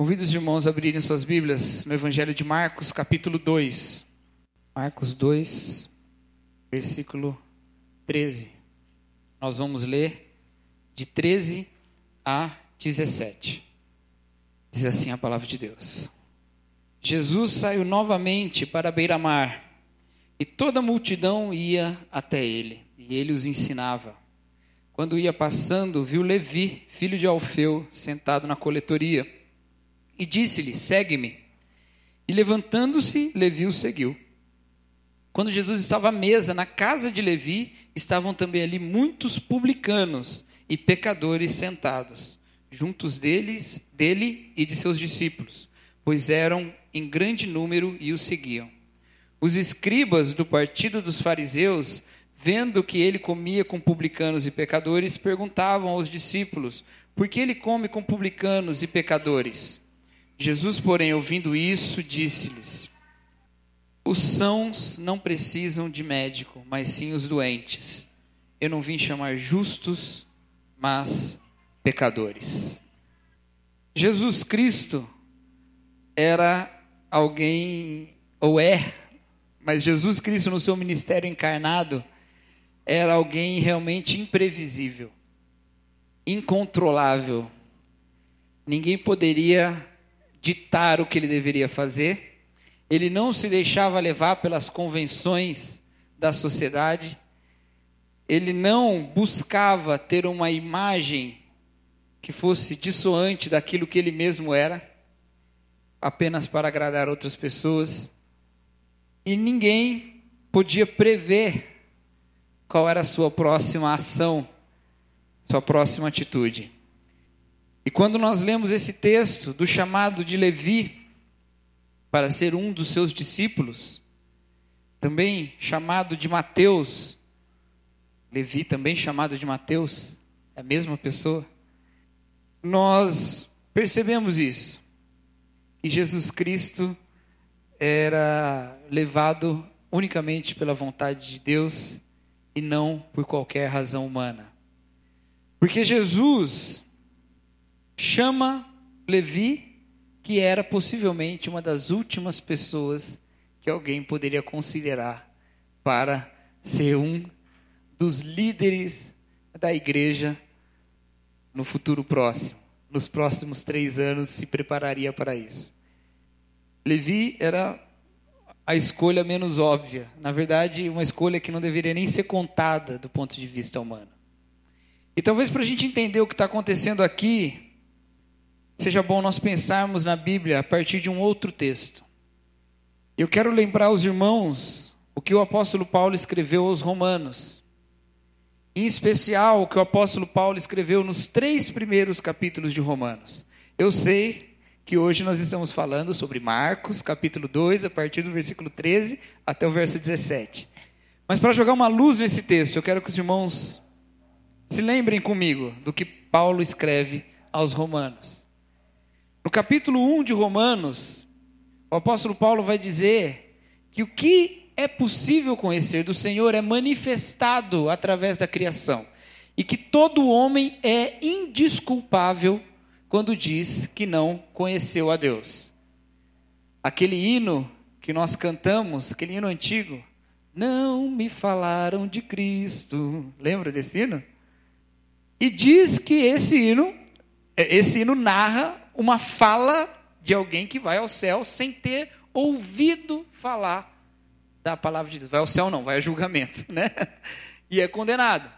Convido os irmãos a abrirem suas Bíblias no Evangelho de Marcos, capítulo 2. Marcos 2, versículo 13. Nós vamos ler de 13 a 17. Diz assim a palavra de Deus. Jesus saiu novamente para a beira-mar, e toda a multidão ia até ele, e ele os ensinava. Quando ia passando, viu Levi, filho de Alfeu, sentado na coletoria, e disse-lhe: segue-me. E levantando-se, Levi o seguiu. Quando Jesus estava à mesa na casa de Levi, estavam também ali muitos publicanos e pecadores sentados, juntos dele e de seus discípulos, pois eram em grande número e o seguiam. Os escribas do partido dos fariseus, vendo que ele comia com publicanos e pecadores, perguntavam aos discípulos: por que ele come com publicanos e pecadores? Jesus, porém, ouvindo isso, disse-lhes: os sãos não precisam de médico, mas sim os doentes. Eu não vim chamar justos, mas pecadores. Jesus Cristo era alguém, ou é, mas Jesus Cristo no seu ministério encarnado era alguém realmente imprevisível, incontrolável. Ninguém poderia ditar o que ele deveria fazer. Ele não se deixava levar pelas convenções da sociedade. Ele não buscava ter uma imagem que fosse dissoante daquilo que ele mesmo era, apenas para agradar outras pessoas. E ninguém podia prever qual era a sua próxima ação, sua próxima atitude. E quando nós lemos esse texto do chamado de Levi para ser um dos seus discípulos, também chamado de Mateus, Levi também chamado de Mateus, é a mesma pessoa, nós percebemos isso, que Jesus Cristo era levado unicamente pela vontade de Deus e não por qualquer razão humana. Porque Jesus chama Levi, que era possivelmente uma das últimas pessoas que alguém poderia considerar para ser um dos líderes da igreja no futuro próximo. Nos próximos 3 anos se prepararia para isso. Levi era a escolha menos óbvia. Na verdade, uma escolha que não deveria nem ser contada do ponto de vista humano. E talvez para a gente entender o que está acontecendo aqui, seja bom nós pensarmos na Bíblia a partir de um outro texto. Eu quero lembrar aos irmãos o que o apóstolo Paulo escreveu aos Romanos. Em especial, o que o apóstolo Paulo escreveu nos 3 primeiros capítulos de Romanos. Eu sei que hoje nós estamos falando sobre Marcos, capítulo 2, a partir do versículo 13 até o verso 17. Mas para jogar uma luz nesse texto, eu quero que os irmãos se lembrem comigo do que Paulo escreve aos Romanos. No capítulo 1 de Romanos, o apóstolo Paulo vai dizer que o que é possível conhecer do Senhor é manifestado através da criação. E que todo homem é indesculpável quando diz que não conheceu a Deus. Aquele hino que nós cantamos, aquele hino antigo, não me falaram de Cristo. Lembra desse hino? E diz que esse hino narra uma fala de alguém que vai ao céu sem ter ouvido falar da palavra de Deus. Vai ao céu não, vai ao julgamento, né? E é condenado.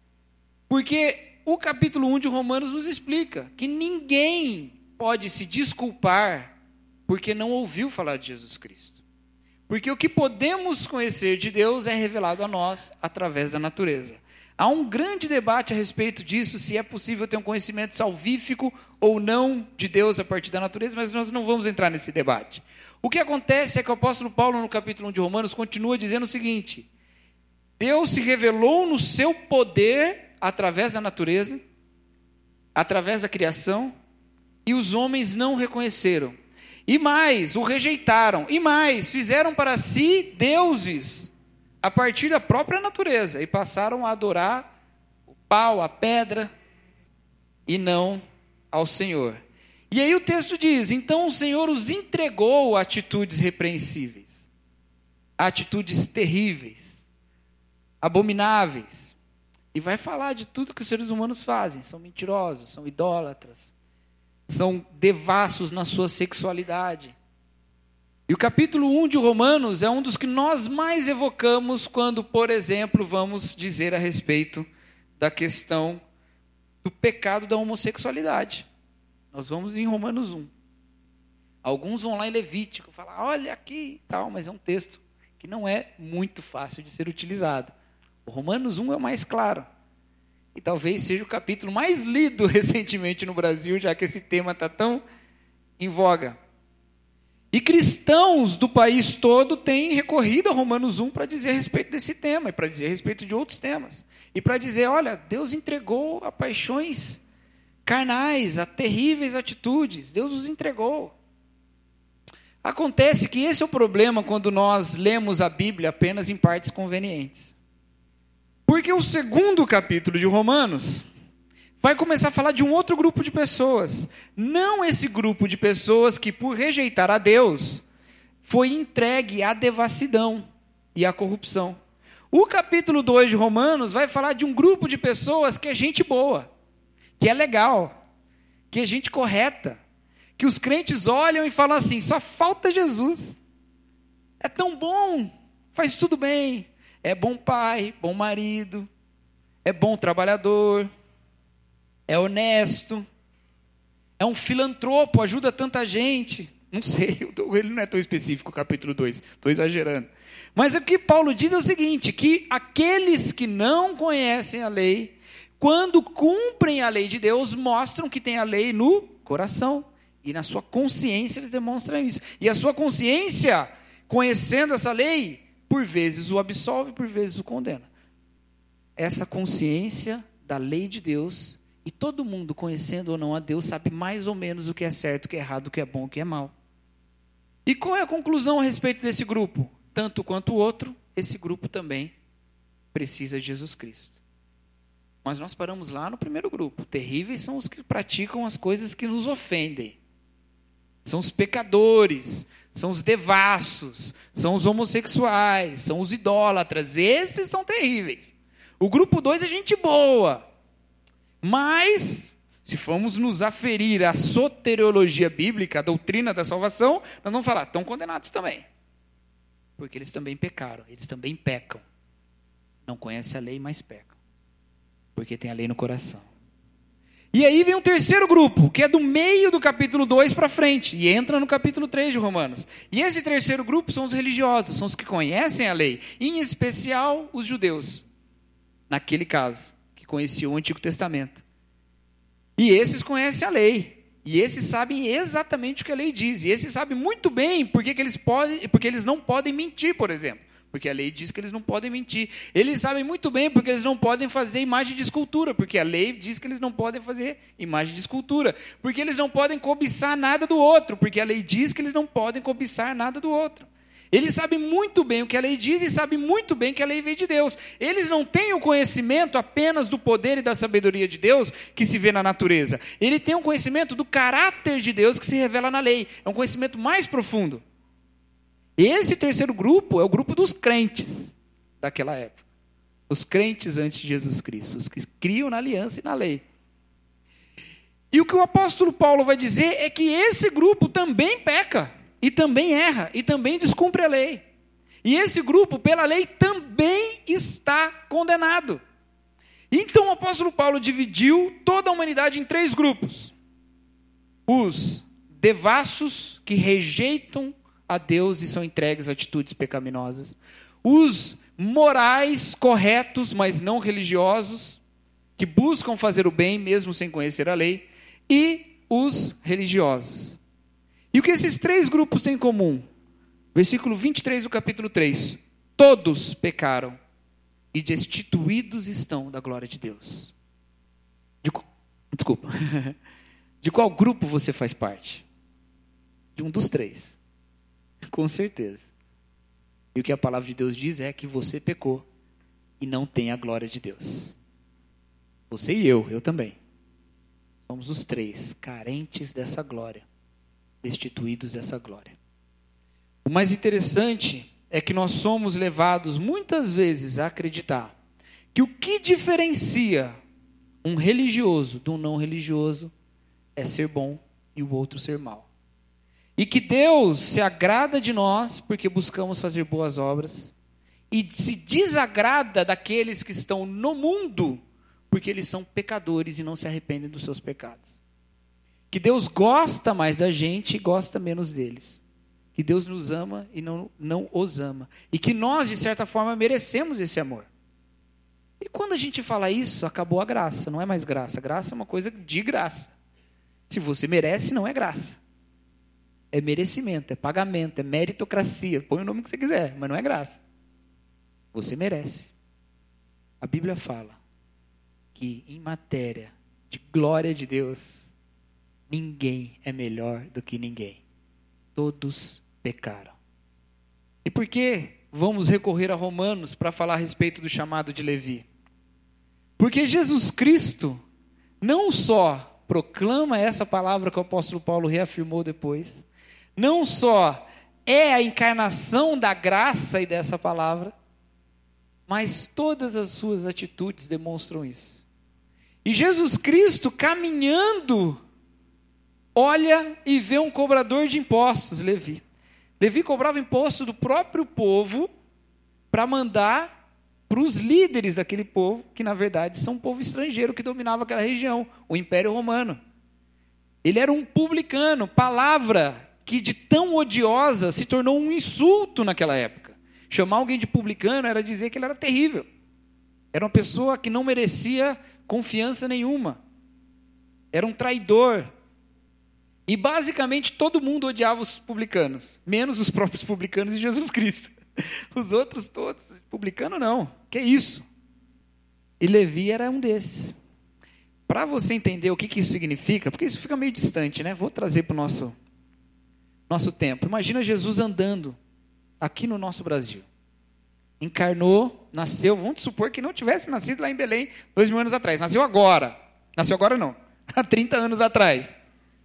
Porque o capítulo 1 de Romanos nos explica que ninguém pode se desculpar porque não ouviu falar de Jesus Cristo. Porque o que podemos conhecer de Deus é revelado a nós através da natureza. Há um grande debate a respeito disso, se é possível ter um conhecimento salvífico ou não de Deus a partir da natureza, mas nós não vamos entrar nesse debate. O que acontece é que o apóstolo Paulo, no capítulo 1 de Romanos, continua dizendo o seguinte: Deus se revelou no seu poder através da natureza, através da criação, e os homens não o reconheceram. E mais, o rejeitaram. E mais, fizeram para si deuses a partir da própria natureza, e passaram a adorar o pau, a pedra, e não ao Senhor. E aí o texto diz: então o Senhor os entregou a atitudes repreensíveis, a atitudes terríveis, abomináveis. E vai falar de tudo que os seres humanos fazem. São mentirosos, são idólatras, são devassos na sua sexualidade. E o capítulo 1 de Romanos é um dos que nós mais evocamos quando, por exemplo, vamos dizer a respeito da questão do pecado da homossexualidade. Nós vamos em Romanos 1. Alguns vão lá em Levítico, falar, olha aqui, tal, mas é um texto que não é muito fácil de ser utilizado. O Romanos 1 é o mais claro. E talvez seja o capítulo mais lido recentemente no Brasil, já que esse tema está tão em voga. E cristãos do país todo têm recorrido a Romanos 1 para dizer a respeito desse tema, e para dizer a respeito de outros temas. E para dizer, olha, Deus entregou a paixões carnais, a terríveis atitudes. Deus os entregou. Acontece que esse é o problema quando nós lemos a Bíblia apenas em partes convenientes. Porque o segundo capítulo de Romanos vai começar a falar de um outro grupo de pessoas. Não esse grupo de pessoas que, por rejeitar a Deus, foi entregue à devassidão e à corrupção. O capítulo 2 de Romanos vai falar de um grupo de pessoas que é gente boa, que é legal, que é gente correta, que os crentes olham e falam assim, só falta Jesus. É tão bom, faz tudo bem, é bom pai, bom marido, é bom trabalhador, é honesto, é um filantropo, ajuda tanta gente. Não sei, ele não é tão específico, capítulo 2, estou exagerando. Mas o que Paulo diz é o seguinte, que aqueles que não conhecem a lei, quando cumprem a lei de Deus, mostram que tem a lei no coração. E na sua consciência eles demonstram isso. E a sua consciência, conhecendo essa lei, por vezes o absolve, por vezes o condena. Essa consciência da lei de Deus, e todo mundo, conhecendo ou não a Deus, sabe mais ou menos o que é certo, o que é errado, o que é bom, o que é mal. E qual é a conclusão a respeito desse grupo? Tanto quanto o outro, esse grupo também precisa de Jesus Cristo. Mas nós paramos lá no primeiro grupo. Terríveis são os que praticam as coisas que nos ofendem. São os pecadores, são os devassos, são os homossexuais, são os idólatras. Esses são terríveis. O grupo 2 é gente boa. Mas, se formos nos aferir à soteriologia bíblica, a doutrina da salvação, nós vamos falar, estão condenados também. Porque eles também pecaram, eles também pecam. Não conhecem a lei, mas pecam. Porque tem a lei no coração. E aí vem um terceiro grupo, que é do meio do capítulo 2 para frente, e entra no capítulo 3 de Romanos. E esse terceiro grupo são os religiosos, são os que conhecem a lei, em especial os judeus, naquele caso, que conheciam o Antigo Testamento. E esses conhecem a lei, e esses sabem exatamente o que a lei diz, e esses sabem muito bem porque eles não podem mentir, por exemplo. Porque a lei diz que eles não podem mentir. Eles sabem muito bem porque eles não podem fazer imagem de escultura. Porque a lei diz que eles não podem fazer imagem de escultura. Porque eles não podem cobiçar nada do outro. Porque a lei diz que eles não podem cobiçar nada do outro. Eles sabem muito bem o que a lei diz e sabem muito bem que a lei veio de Deus. Eles não têm o conhecimento apenas do poder e da sabedoria de Deus que se vê na natureza. Ele tem um conhecimento do caráter de Deus que se revela na lei. É um conhecimento mais profundo. Esse terceiro grupo é o grupo dos crentes daquela época. Os crentes antes de Jesus Cristo, os que criam na aliança e na lei. E o que o apóstolo Paulo vai dizer é que esse grupo também peca, e também erra, e também descumpre a lei. E esse grupo, pela lei, também está condenado. Então o apóstolo Paulo dividiu toda a humanidade em 3 grupos. Os devassos que rejeitam a Deus e são entregues a atitudes pecaminosas. Os morais corretos, mas não religiosos, que buscam fazer o bem mesmo sem conhecer a lei. E os religiosos. E o que esses 3 grupos têm em comum? Versículo 23 do capítulo 3. Todos pecaram e destituídos estão da glória de Deus. Desculpa. De qual grupo você faz parte? De um dos 3. Com certeza. E o que a palavra de Deus diz é que você pecou e não tem a glória de Deus. Você e eu também. Somos os três, carentes dessa glória, destituídos dessa glória. O mais interessante é que nós somos levados muitas vezes a acreditar que o que diferencia um religioso de um não religioso é ser bom e o outro ser mau. E que Deus se agrada de nós porque buscamos fazer boas obras e se desagrada daqueles que estão no mundo porque eles são pecadores e não se arrependem dos seus pecados. Que Deus gosta mais da gente e gosta menos deles. Que Deus nos ama e não os ama. E que nós, de certa forma, merecemos esse amor. E quando a gente fala isso, acabou a graça, não é mais graça. Graça é uma coisa de graça. Se você merece, não é graça. É merecimento, é pagamento, é meritocracia. Põe o nome que você quiser, mas não é graça. Você merece. A Bíblia fala que em matéria de glória de Deus, ninguém é melhor do que ninguém. Todos pecaram. E por que vamos recorrer a Romanos para falar a respeito do chamado de Levi? Porque Jesus Cristo não só proclama essa palavra que o apóstolo Paulo reafirmou depois, não só é a encarnação da graça e dessa palavra, mas todas as suas atitudes demonstram isso. E Jesus Cristo, caminhando, olha e vê um cobrador de impostos, Levi. Levi cobrava imposto do próprio povo para mandar para os líderes daquele povo, que na verdade são um povo estrangeiro que dominava aquela região, o Império Romano. Ele era um publicano, palavra que de tão odiosa se tornou um insulto naquela época. Chamar alguém de publicano era dizer que ele era terrível. Era uma pessoa que não merecia confiança nenhuma. Era um traidor. E basicamente todo mundo odiava os publicanos, menos os próprios publicanos e Jesus Cristo. Os outros todos, publicano não, que isso? E Levi era um desses. Para você entender o que isso significa, porque isso fica meio distante, né? Vou trazer para o nosso tempo. Imagina Jesus andando aqui no nosso Brasil. Encarnou, nasceu, vamos supor que não tivesse nascido lá em Belém 2000 anos atrás. Nasceu agora. Nasceu agora não, há 30 anos atrás.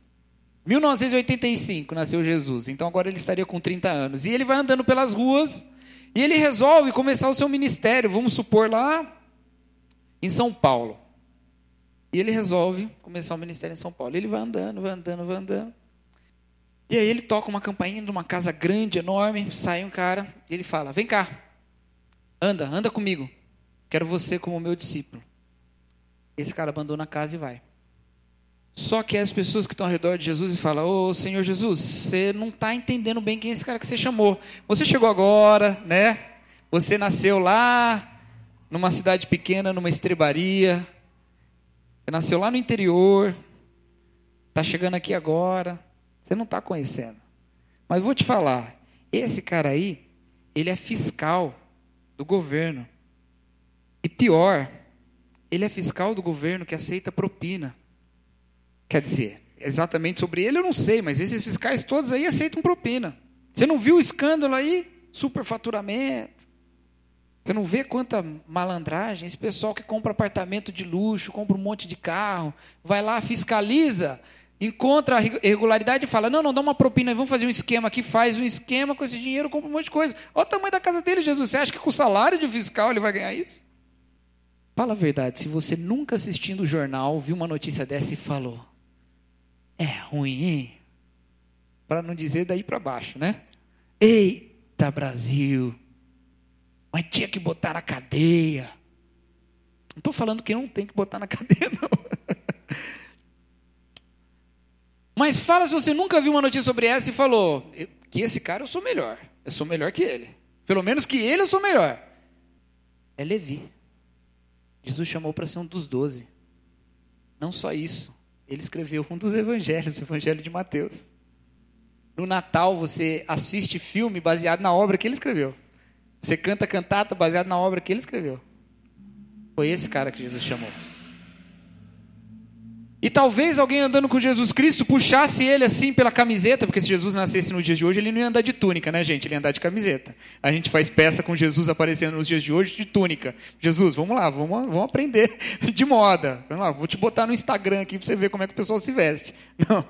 1985 nasceu Jesus, então agora ele estaria com 30 anos. E ele vai andando pelas ruas e ele resolve começar o seu ministério, vamos supor lá em São Paulo. E ele resolve começar o ministério em São Paulo. Ele vai andando. E aí ele toca uma campainha de uma casa grande, enorme, sai um cara e ele fala, vem cá, anda comigo, quero você como meu discípulo. Esse cara abandona a casa e vai. Só que as pessoas que estão ao redor de Jesus falam, ô Senhor Jesus, você não está entendendo bem quem é esse cara que você chamou. Você chegou agora, né? Você nasceu lá, numa cidade pequena, numa estrebaria. Você nasceu lá no interior, está chegando aqui agora, você não está conhecendo. Mas vou te falar, esse cara aí, ele é fiscal do governo. E pior, ele é fiscal do governo que aceita propina. Quer dizer, exatamente sobre ele eu não sei, mas esses fiscais todos aí aceitam propina. Você não viu o escândalo aí? Superfaturamento. Você não vê quanta malandragem? Esse pessoal que compra apartamento de luxo, compra um monte de carro, vai lá, fiscaliza, encontra a irregularidade e fala, não, dá uma propina, vamos fazer um esquema aqui, faz um esquema com esse dinheiro, compra um monte de coisa. Olha o tamanho da casa dele, Jesus. Você acha que com o salário de fiscal ele vai ganhar isso? Fala a verdade, se você nunca assistindo o jornal, viu uma notícia dessa e falou, é ruim, hein? Para não dizer daí para baixo, né? Eita, Brasil! Mas tinha que botar na cadeia. Não estou falando que não tem que botar na cadeia, não. Mas fala se você nunca viu uma notícia sobre essa e falou, que esse cara eu sou melhor que ele. Pelo menos que ele eu sou melhor. É Levi. Jesus chamou para ser um dos 12. Não só isso. Ele escreveu um dos evangelhos, o evangelho de Mateus. No Natal você assiste filme baseado na obra que ele escreveu. Você canta cantata baseado na obra que ele escreveu. Foi esse cara que Jesus chamou. E talvez alguém andando com Jesus Cristo puxasse ele assim pela camiseta, porque se Jesus nascesse nos dias de hoje, ele não ia andar de túnica, né, gente? Ele ia andar de camiseta. A gente faz peça com Jesus aparecendo nos dias de hoje de túnica. Jesus, vamos lá, vamos aprender de moda. Vamos lá, vou te botar no Instagram aqui para você ver como é que o pessoal se veste. Não.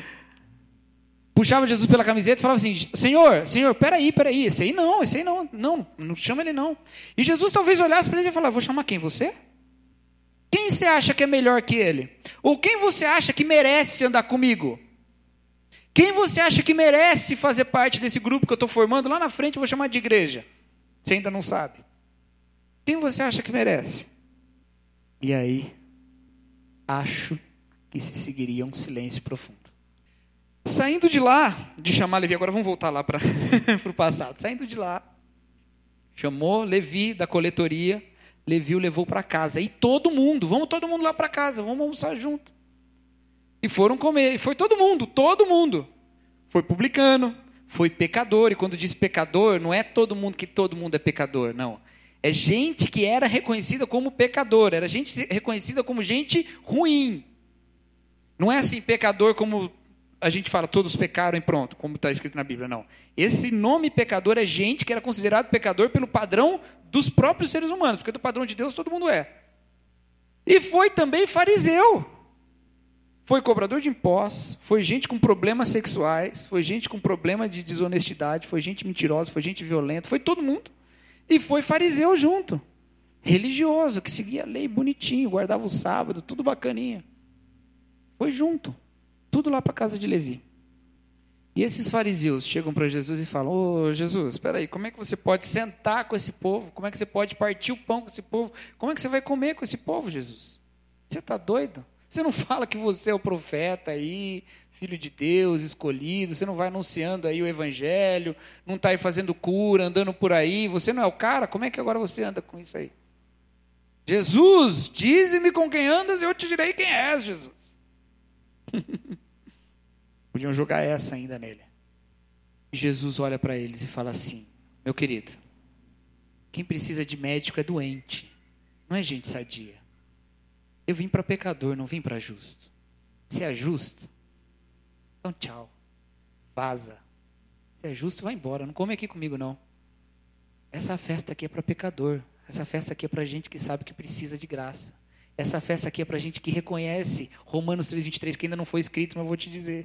Puxava Jesus pela camiseta e falava assim, Senhor, peraí, esse aí não chama ele não. E Jesus talvez olhasse para ele e falasse, vou chamar quem, você? Quem você acha que é melhor que ele? Ou quem você acha que merece andar comigo? Quem você acha que merece fazer parte desse grupo que eu estou formando? Lá na frente eu vou chamar de igreja. Você ainda não sabe. Quem você acha que merece? E aí, acho que se seguiria um silêncio profundo. Saindo de lá, de chamar Levi, agora vamos voltar lá para o passado. Saindo de lá, chamou Levi da coletoria, Levi o levou para casa. E todo mundo lá para casa, vamos almoçar junto. E foram comer, e foi todo mundo. Foi publicano, foi pecador, e quando diz pecador, não é todo mundo é pecador, não. É gente que era reconhecida como pecador, era gente reconhecida como gente ruim. Não é assim, pecador como a gente fala, todos pecaram e pronto, como está escrito na Bíblia, não. Esse nome pecador é gente que era considerado pecador pelo padrão dos próprios seres humanos, porque do padrão de Deus todo mundo é. E foi também fariseu. Foi cobrador de impostos, foi gente com problemas sexuais, foi gente com problema de desonestidade, foi gente mentirosa, foi gente violenta, foi todo mundo. E foi fariseu junto. Religioso, que seguia a lei bonitinho, guardava o sábado, tudo bacaninha. Foi junto. Tudo lá para a casa de Levi. E esses fariseus chegam para Jesus e falam, ô Jesus, espera aí, como é que você pode sentar com esse povo? Como é que você pode partir o pão com esse povo? Como é que você vai comer com esse povo, Jesus? Você está doido? Você não fala que você é o profeta aí, filho de Deus, escolhido, você não vai anunciando aí o evangelho, não está aí fazendo cura, andando por aí, você não é o cara? Como é que agora você anda com isso aí? Jesus, dize-me com quem andas e eu te direi quem és, Jesus. Podiam jogar essa ainda nele. E Jesus olha para eles e fala assim, meu querido, quem precisa de médico é doente, não é gente sadia. Eu vim para pecador, não vim para justo. Se é justo, então tchau, vaza. Se é justo, vai embora, não come aqui comigo não. Essa festa aqui é para pecador, essa festa aqui é para gente que sabe que precisa de graça. Essa festa aqui é para gente que reconhece Romanos 3,23, que ainda não foi escrito, mas eu vou te dizer.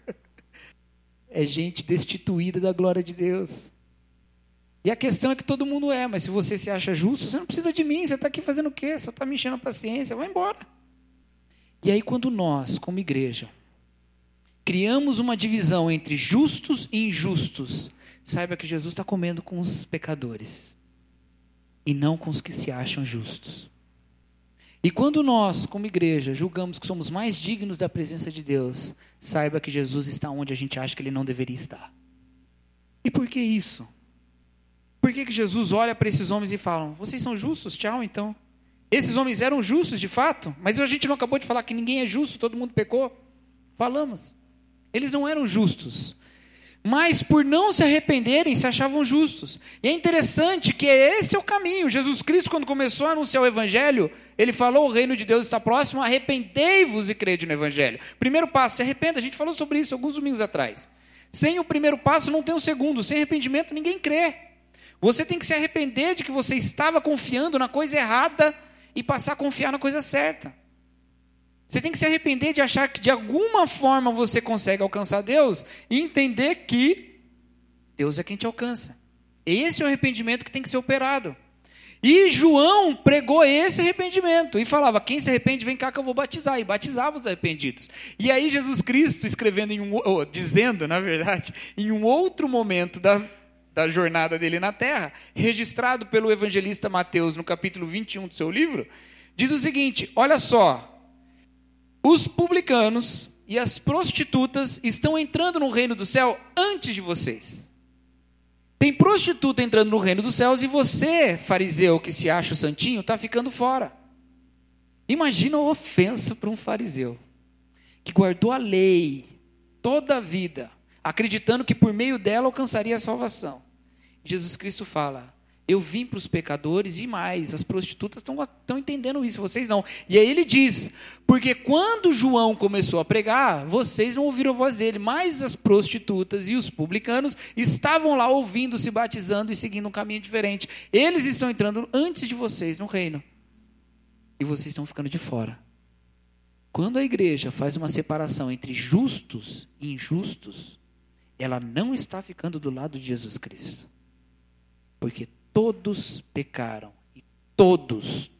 É gente destituída da glória de Deus. E a questão é que todo mundo é, mas se você se acha justo, você não precisa de mim, você está aqui fazendo o quê? Só está me enchendo a paciência, vai embora. E aí quando nós, como igreja, criamos uma divisão entre justos e injustos, saiba que Jesus está comendo com os pecadores, e não com os que se acham justos. E quando nós, como igreja, julgamos que somos mais dignos da presença de Deus, saiba que Jesus está onde a gente acha que Ele não deveria estar. E por que isso? Por que Jesus olha para esses homens e fala, vocês são justos? Tchau, então. Esses homens eram justos de fato, mas a gente não acabou de falar que ninguém é justo, todo mundo pecou? Falamos. Eles não eram justos. Mas por não se arrependerem, se achavam justos. E é interessante que esse é o caminho. Jesus Cristo, quando começou a anunciar o Evangelho, Ele falou, o reino de Deus está próximo, arrependei-vos e crede no Evangelho. Primeiro passo, se arrependa. A gente falou sobre isso alguns domingos atrás. Sem o primeiro passo, não tem o segundo. Sem arrependimento, ninguém crê. Você tem que se arrepender de que você estava confiando na coisa errada e passar a confiar na coisa certa. Você tem que se arrepender de achar que de alguma forma você consegue alcançar Deus e entender que Deus é quem te alcança. Esse é o arrependimento que tem que ser operado. E João pregou esse arrependimento e falava, quem se arrepende, vem cá que eu vou batizar. E batizava os arrependidos. E aí Jesus Cristo, dizendo, na verdade, em um outro momento da jornada dele na terra, registrado pelo evangelista Mateus no capítulo 21 do seu livro, diz o seguinte, olha só, os publicanos e as prostitutas estão entrando no reino do céu antes de vocês. Tem prostituta entrando no reino dos céus e você, fariseu que se acha o santinho, está ficando fora. Imagina a ofensa para um fariseu que guardou a lei toda a vida, acreditando que por meio dela alcançaria a salvação. Jesus Cristo fala, Eu vim para os pecadores e mais, as prostitutas estão entendendo isso, vocês não. E aí ele diz, porque quando João começou a pregar, vocês não ouviram a voz dele, mas as prostitutas e os publicanos estavam lá ouvindo, se batizando e seguindo um caminho diferente. Eles estão entrando antes de vocês no reino. E vocês estão ficando de fora. Quando a igreja faz uma separação entre justos e injustos, ela não está ficando do lado de Jesus Cristo. Porque todos pecaram e todos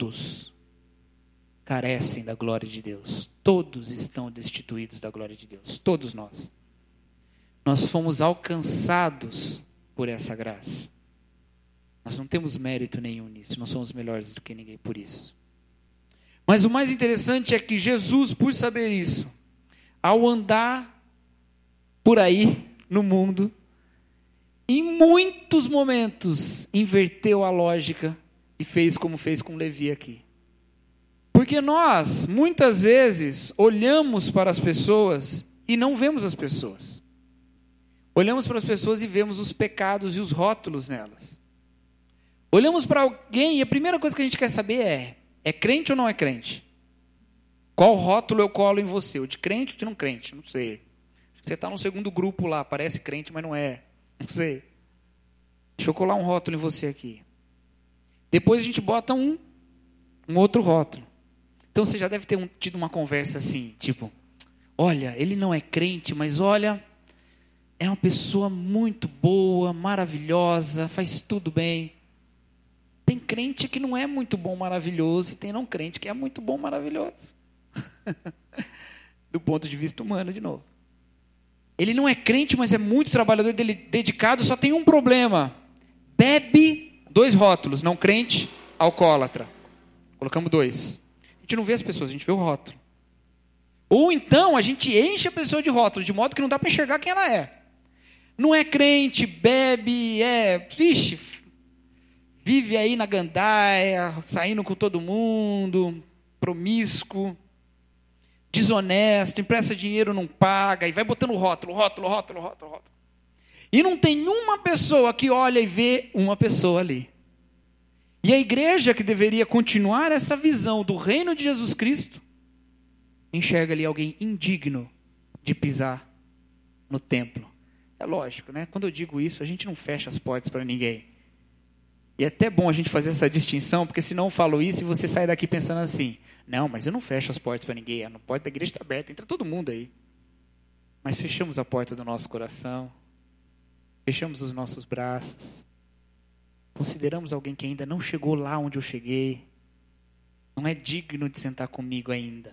carecem da glória de Deus. Todos estão destituídos da glória de Deus. Todos nós. Nós fomos alcançados por essa graça. Nós não temos mérito nenhum nisso. Não somos melhores do que ninguém por isso. Mas o mais interessante é que Jesus, por saber isso, ao andar por aí no mundo, em muitos momentos, inverteu a lógica e fez como fez com Levi aqui. Porque nós, muitas vezes, olhamos para as pessoas e não vemos as pessoas. Olhamos para as pessoas e vemos os pecados e os rótulos nelas. Olhamos para alguém e a primeira coisa que a gente quer saber é crente ou não é crente? Qual rótulo eu colo em você? O de crente ou de não crente? Não sei. Você está no segundo grupo lá, parece crente, mas não é. Não sei. Deixa eu colar um rótulo em você aqui. Depois a gente bota um outro rótulo. Então você já deve ter tido uma conversa assim, tipo, olha, ele não é crente, mas olha, é uma pessoa muito boa, maravilhosa, faz tudo bem. Tem crente que não é muito bom, maravilhoso, e tem não crente que é muito bom, maravilhoso. Do ponto de vista humano, de novo. Ele não é crente, mas é muito trabalhador, dedicado, só tem um problema. Bebe, 2 rótulos, não crente, alcoólatra. Colocamos 2. A gente não vê as pessoas, a gente vê o rótulo. Ou então, a gente enche a pessoa de rótulos, de modo que não dá para enxergar quem ela é. Não é crente, bebe, vive aí na gandaia, saindo com todo mundo, promíscuo, desonesto, empresta dinheiro, não paga, e vai botando rótulo. E não tem uma pessoa que olha e vê uma pessoa ali. E a igreja que deveria continuar essa visão do reino de Jesus Cristo, enxerga ali alguém indigno de pisar no templo. É lógico, né? Quando eu digo isso, a gente não fecha as portas para ninguém. E é até bom a gente fazer essa distinção, porque senão eu falo isso e você sai daqui pensando assim, não, mas eu não fecho as portas para ninguém, a porta da igreja está aberta, entra todo mundo aí. Mas fechamos a porta do nosso coração, fechamos os nossos braços, consideramos alguém que ainda não chegou lá onde eu cheguei, não é digno de sentar comigo ainda.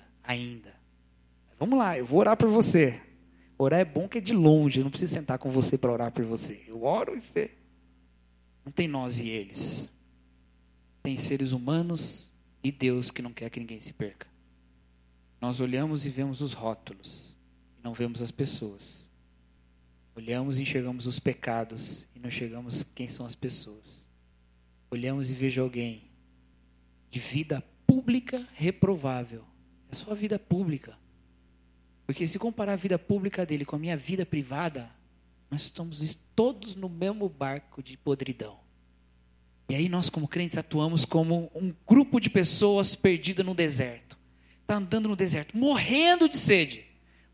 Vamos lá, eu vou orar por você. Orar é bom que é de longe, eu não preciso sentar com você para orar por você. Eu oro e você. Não tem nós e eles. Tem seres humanos e Deus que não quer que ninguém se perca. Nós olhamos e vemos os rótulos, e não vemos as pessoas. Olhamos e enxergamos os pecados, e não enxergamos quem são as pessoas. Olhamos e vejo alguém de vida pública reprovável. É só a vida pública. Porque se comparar a vida pública dele com a minha vida privada, nós estamos todos no mesmo barco de podridão. E aí nós como crentes atuamos como um grupo de pessoas perdidas no deserto. Está andando no deserto, morrendo de sede.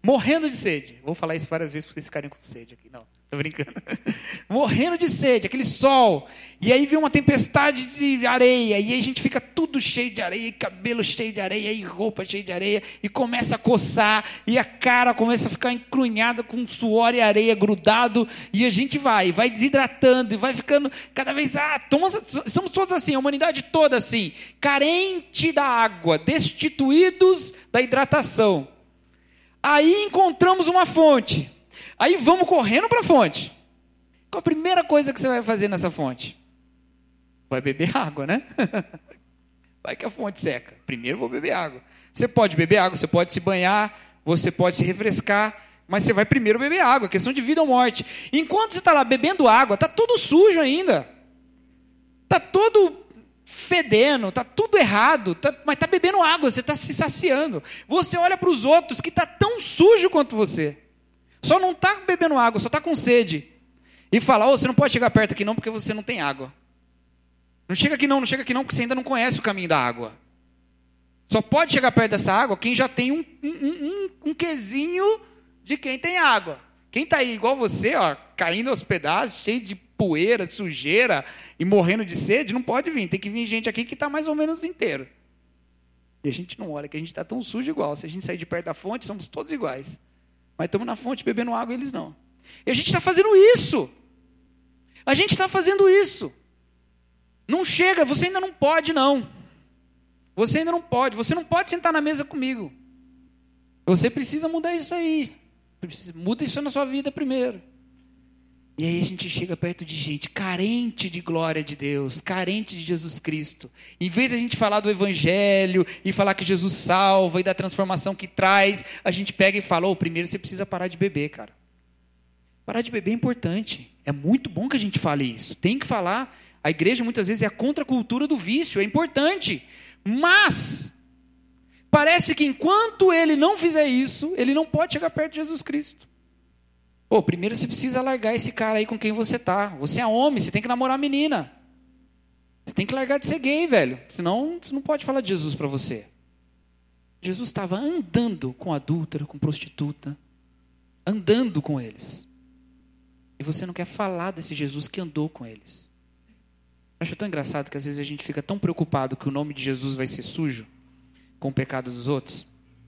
Vou falar isso várias vezes para vocês ficarem com sede aqui. Não, estou brincando. Morrendo de sede, aquele sol. E aí vem uma tempestade de areia. E aí a gente fica tudo cheio de areia, e cabelo cheio de areia, e roupa cheia de areia. E começa a coçar, e a cara começa a ficar encrunhada com suor e areia grudado. E a gente vai desidratando, e vai ficando cada vez... Estamos todos assim, a humanidade toda assim. Carente da água, destituídos da hidratação. Aí encontramos uma fonte. Aí vamos correndo para a fonte. Qual a primeira coisa que você vai fazer nessa fonte? Vai beber água, né? Vai que a fonte seca. Primeiro vou beber água. Você pode beber água, você pode se banhar, você pode se refrescar, mas você vai primeiro beber água, questão de vida ou morte. Enquanto você está lá bebendo água, está tudo sujo ainda. Está todo fedendo, está tudo errado, mas está bebendo água, você está se saciando. Você olha para os outros que está tão sujo quanto você. Só não está bebendo água, só está com sede. E fala, você não pode chegar perto aqui não, porque você não tem água. Não chega aqui não, porque você ainda não conhece o caminho da água. Só pode chegar perto dessa água quem já tem um quesinho de quem tem água. Quem está aí igual você, ó, caindo aos pedaços, cheio de poeira, de sujeira e morrendo de sede, não pode vir. Tem que vir gente aqui que está mais ou menos inteiro. E a gente não olha, que a gente está tão sujo igual. Se a gente sair de perto da fonte, somos todos iguais. Mas estamos na fonte bebendo água e eles não. E a gente está fazendo isso. A gente está fazendo isso. Não chega, você ainda não pode, não. Você ainda não pode. Você não pode sentar na mesa comigo. Você precisa mudar isso aí. Muda isso na sua vida primeiro. E aí a gente chega perto de gente carente de glória de Deus, carente de Jesus Cristo. Em vez de a gente falar do Evangelho e falar que Jesus salva e da transformação que traz, a gente pega e fala, primeiro você precisa parar de beber, cara. Parar de beber é importante. É muito bom que a gente fale isso. Tem que falar. A igreja muitas vezes é a contracultura do vício, é importante. Mas parece que enquanto ele não fizer isso, ele não pode chegar perto de Jesus Cristo. Primeiro você precisa largar esse cara aí com quem você tá. Você é homem, você tem que namorar a menina. Você tem que largar de ser gay, velho. Senão você não pode falar de Jesus para você. Jesus estava andando com adúltera, com prostituta. Andando com eles. E você não quer falar desse Jesus que andou com eles. Acho tão engraçado que às vezes a gente fica tão preocupado que o nome de Jesus vai ser sujo com o pecado dos outros.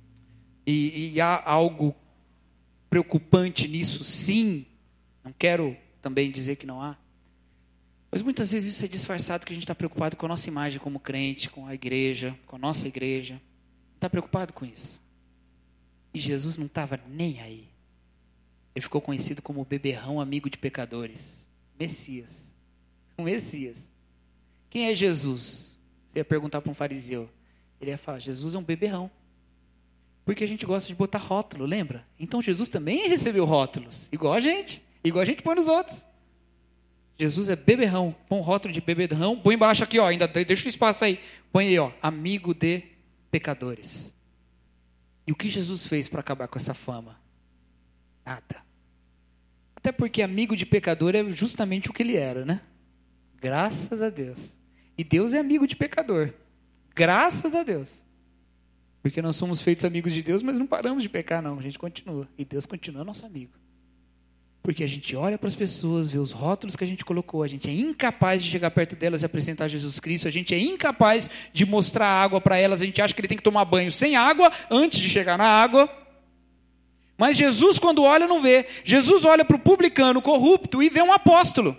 E há algo preocupante nisso, sim. Não quero também dizer que não há. Mas muitas vezes isso é disfarçado que a gente está preocupado com a nossa imagem como crente, com a igreja, com a nossa igreja. Está preocupado com isso. E Jesus não estava nem aí. Ele ficou conhecido como o beberrão amigo de pecadores. Messias. O Messias. Quem é Jesus? Você ia perguntar para um fariseu. Ele ia falar, Jesus é um beberrão. Porque a gente gosta de botar rótulo, lembra? Então Jesus também recebeu rótulos, igual a gente põe nos outros. Jesus é beberrão, põe um rótulo de beberrão, põe embaixo aqui, ainda deixa o espaço aí, põe aí, amigo de pecadores. E o que Jesus fez para acabar com essa fama? Nada. Até porque amigo de pecador é justamente o que ele era, né? Graças a Deus. E Deus é amigo de pecador. Graças a Deus. Porque nós somos feitos amigos de Deus, mas não paramos de pecar, não. A gente continua. E Deus continua nosso amigo. Porque a gente olha para as pessoas, vê os rótulos que a gente colocou, a gente é incapaz de chegar perto delas e apresentar Jesus Cristo, a gente é incapaz de mostrar água para elas, a gente acha que ele tem que tomar banho sem água antes de chegar na água. Mas Jesus, quando olha, não vê. Jesus olha para o publicano corrupto e vê um apóstolo.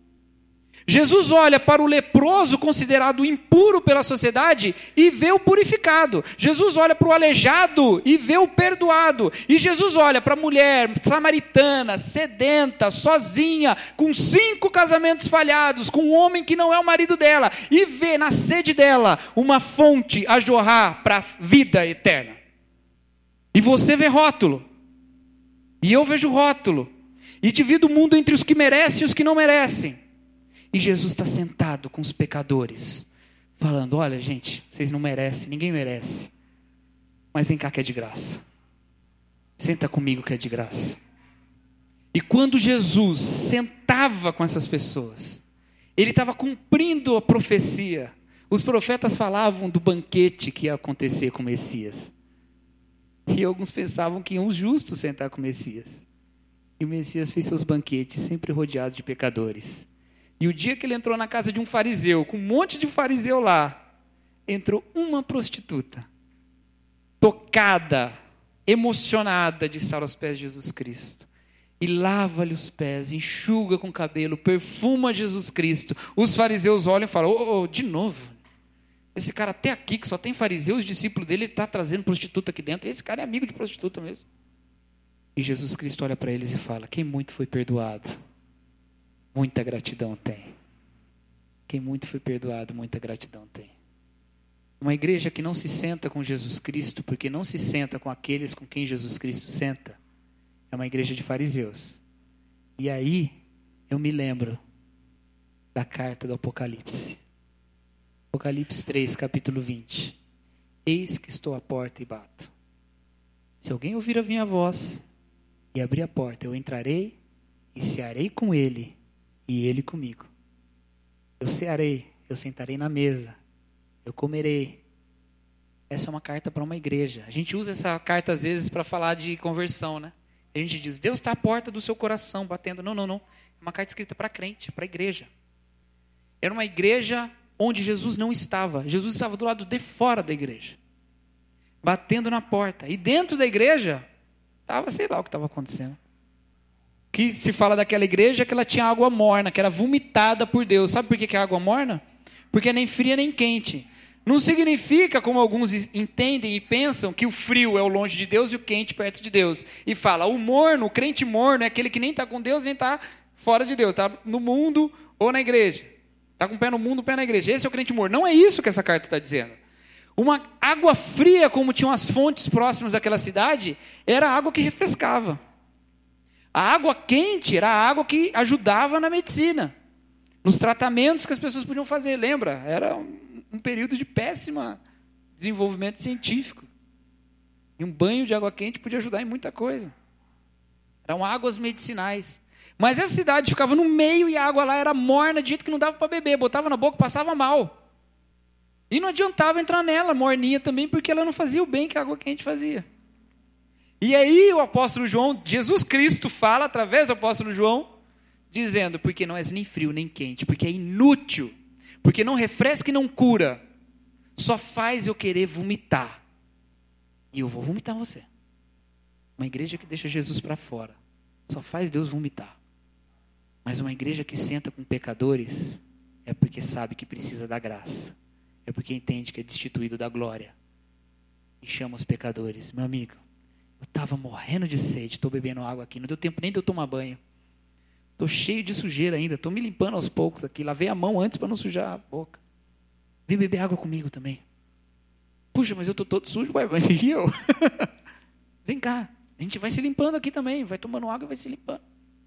Jesus olha para o leproso considerado impuro pela sociedade e vê o purificado. Jesus olha para o aleijado e vê o perdoado. E Jesus olha para a mulher samaritana, sedenta, sozinha, com 5 casamentos falhados, com um homem que não é o marido dela, e vê na sede dela uma fonte a jorrar para a vida eterna. E você vê rótulo. E eu vejo rótulo. E divido o mundo entre os que merecem e os que não merecem. E Jesus está sentado com os pecadores, falando, olha gente, vocês não merecem, ninguém merece. Mas vem cá que é de graça. Senta comigo que é de graça. E quando Jesus sentava com essas pessoas, ele estava cumprindo a profecia. Os profetas falavam do banquete que ia acontecer com o Messias. E alguns pensavam que iam os justos sentar com o Messias. E o Messias fez seus banquetes, sempre rodeado de pecadores. E o dia que ele entrou na casa de um fariseu, com um monte de fariseu lá, entrou uma prostituta, tocada, emocionada de estar aos pés de Jesus Cristo. E lava-lhe os pés, enxuga com o cabelo, perfuma Jesus Cristo. Os fariseus olham e falam, de novo? Esse cara até aqui, que só tem fariseu, os discípulos dele, ele está trazendo prostituta aqui dentro. Esse cara é amigo de prostituta mesmo. E Jesus Cristo olha para eles e fala, quem muito foi perdoado, muita gratidão tem. Quem muito foi perdoado, muita gratidão tem. Uma igreja que não se senta com Jesus Cristo, porque não se senta com aqueles com quem Jesus Cristo senta, é uma igreja de fariseus. E aí, eu me lembro da carta do Apocalipse. Apocalipse 3, capítulo 20. Eis que estou à porta e bato. Se alguém ouvir a minha voz e abrir a porta, eu entrarei e cearei com ele e ele comigo. Eu cearei eu sentarei na mesa, eu comerei. Essa é uma carta para uma igreja. A gente usa essa carta às vezes para falar de conversão, né? A gente diz, Deus está à porta do seu coração batendo. Não. É uma carta escrita para crente, para a igreja. Era uma igreja onde Jesus não estava. Jesus estava do lado de fora da igreja, batendo na porta. E dentro da igreja, estava, sei lá o que estava acontecendo. O que se fala daquela igreja é que ela tinha água morna, que era vomitada por Deus. Sabe por que é água morna? Porque é nem fria nem quente. Não significa, como alguns entendem e pensam, que o frio é o longe de Deus e o quente perto de Deus. E fala, o morno, o crente morno, é aquele que nem está com Deus, nem está fora de Deus. Está no mundo ou na igreja. Está com o pé no mundo, o pé na igreja. Esse é o crente morno. Não é isso que essa carta está dizendo. Uma água fria, como tinham as fontes próximas daquela cidade, era a água que refrescava. A água quente era a água que ajudava na medicina, nos tratamentos que as pessoas podiam fazer. Lembra? Era um período de péssimo desenvolvimento científico. E um banho de água quente podia ajudar em muita coisa. Eram águas medicinais. Mas essa cidade ficava no meio e a água lá era morna, de jeito que não dava para beber. Botava na boca, passava mal. E não adiantava entrar nela, morninha também, porque ela não fazia o bem que a água quente fazia. E aí o apóstolo João, Jesus Cristo fala através do apóstolo João, dizendo, porque não és nem frio nem quente, porque é inútil, porque não refresca e não cura, só faz eu querer vomitar. E eu vou vomitar você. Uma igreja que deixa Jesus para fora, só faz Deus vomitar. Mas uma igreja que senta com pecadores, é porque sabe que precisa da graça. É porque entende que é destituído da glória. E chama os pecadores. Meu amigo, eu estava morrendo de sede, estou bebendo água aqui, não deu tempo nem de eu tomar banho. Estou cheio de sujeira ainda, estou me limpando aos poucos aqui. Lavei a mão antes para não sujar a boca. Vem beber água comigo também. Puxa, mas eu estou todo sujo, mas e eu? Vem cá, a gente vai se limpando aqui também, vai tomando água e vai se limpando.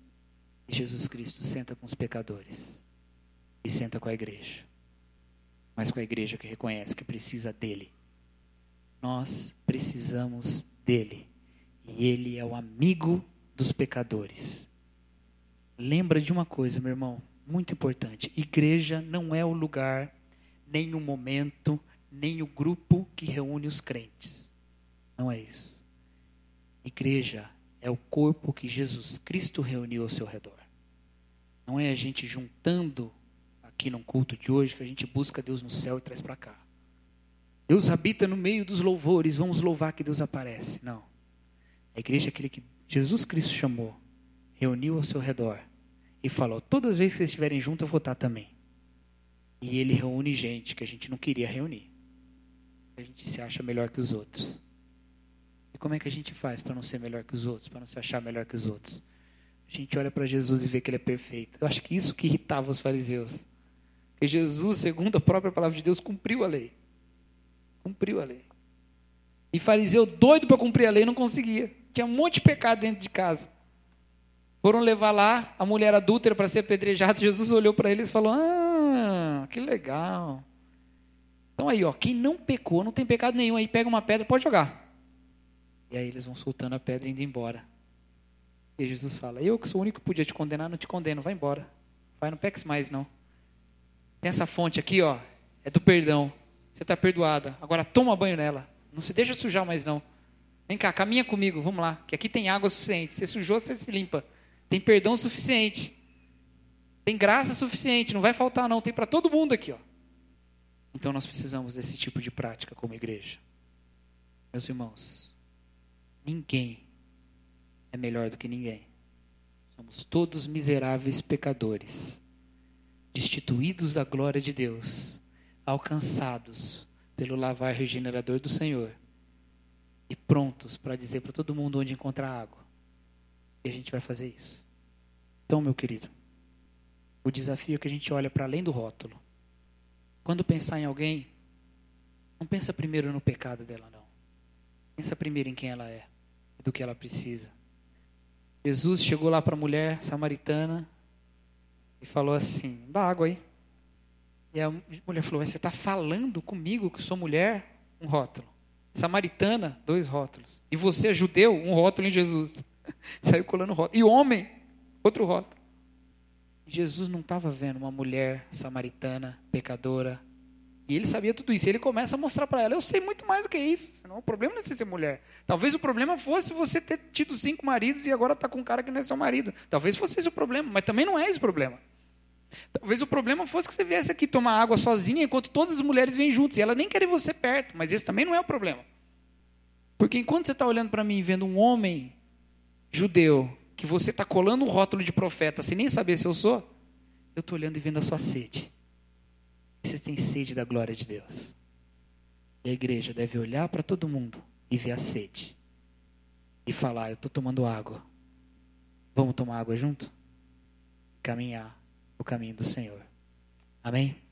E Jesus Cristo senta com os pecadores e senta com a igreja. Mas com a igreja que reconhece que precisa dele. Nós precisamos dele. E ele é o amigo dos pecadores. Lembra de uma coisa, meu irmão, muito importante. Igreja não é o lugar, nem o momento, nem o grupo que reúne os crentes. Não é isso. Igreja é o corpo que Jesus Cristo reuniu ao seu redor. Não é a gente juntando aqui num culto de hoje que a gente busca Deus no céu e traz para cá. Deus habita no meio dos louvores, vamos louvar que Deus aparece. Não. A igreja é aquele que Jesus Cristo chamou, reuniu ao seu redor e falou, todas as vezes que vocês estiverem juntos eu vou estar também. E ele reúne gente que a gente não queria reunir. A gente se acha melhor que os outros. E como é que a gente faz para não ser melhor que os outros, para não se achar melhor que os outros? A gente olha para Jesus e vê que ele é perfeito. Eu acho que isso que irritava os fariseus. Porque Jesus, segundo a própria palavra de Deus, cumpriu a lei. Cumpriu a lei. E fariseu doido para cumprir a lei não conseguia. Tinha um monte de pecado dentro de casa. Foram levar lá a mulher adúltera para ser apedrejada. Jesus olhou para eles e falou, que legal. Então aí, ó, quem não pecou, não tem pecado nenhum, aí pega uma pedra, pode jogar. E aí eles vão soltando a pedra e indo embora. E Jesus fala, eu que sou o único que podia te condenar, não te condeno, vai embora. Vai, não peques mais não. Tem essa fonte aqui, ó, é do perdão. Você está perdoada. Agora toma banho nela. Não se deixa sujar mais não. Vem cá, caminha comigo, vamos lá. Que aqui tem água suficiente. Você sujou, você se limpa. Tem perdão suficiente. Tem graça suficiente. Não vai faltar não. Tem para todo mundo aqui, ó. Então nós precisamos desse tipo de prática como igreja. Meus irmãos, ninguém é melhor do que ninguém. Somos todos miseráveis pecadores, destituídos da glória de Deus, alcançados pelo lavar regenerador do Senhor e prontos para dizer para todo mundo onde encontrar água. E a gente vai fazer isso. Então, meu querido, o desafio é que a gente olha para além do rótulo. Quando pensar em alguém, não pensa primeiro no pecado dela, não. Pensa primeiro em quem ela é e do que ela precisa. Jesus chegou lá para a mulher samaritana e falou assim, dá água aí. E a mulher falou, você está falando comigo que eu sou mulher? Um rótulo. Samaritana, 2 rótulos. E você, judeu, um rótulo em Jesus. Saiu colando rótulo. E homem, outro rótulo. Jesus não estava vendo uma mulher samaritana, pecadora. E ele sabia tudo isso. E ele começa a mostrar para ela, eu sei muito mais do que isso. Senão, o problema não é você ser mulher. Talvez o problema fosse você ter tido 5 maridos e agora está com um cara que não é seu marido. Talvez fosse esse o problema, mas também não é esse o problema. Talvez o problema fosse que você viesse aqui tomar água sozinha enquanto todas as mulheres vêm juntas. E ela nem queria você perto, mas esse também não é o problema. Porque enquanto você está olhando para mim, vendo um homem judeu, que você está colando um rótulo de profeta, sem nem saber se eu sou, eu estou olhando e vendo a sua sede. Você tem sede da glória de Deus. E a igreja deve olhar para todo mundo e ver a sede. E falar, eu estou tomando água. Vamos tomar água junto? Caminhar o caminho do Senhor. Amém?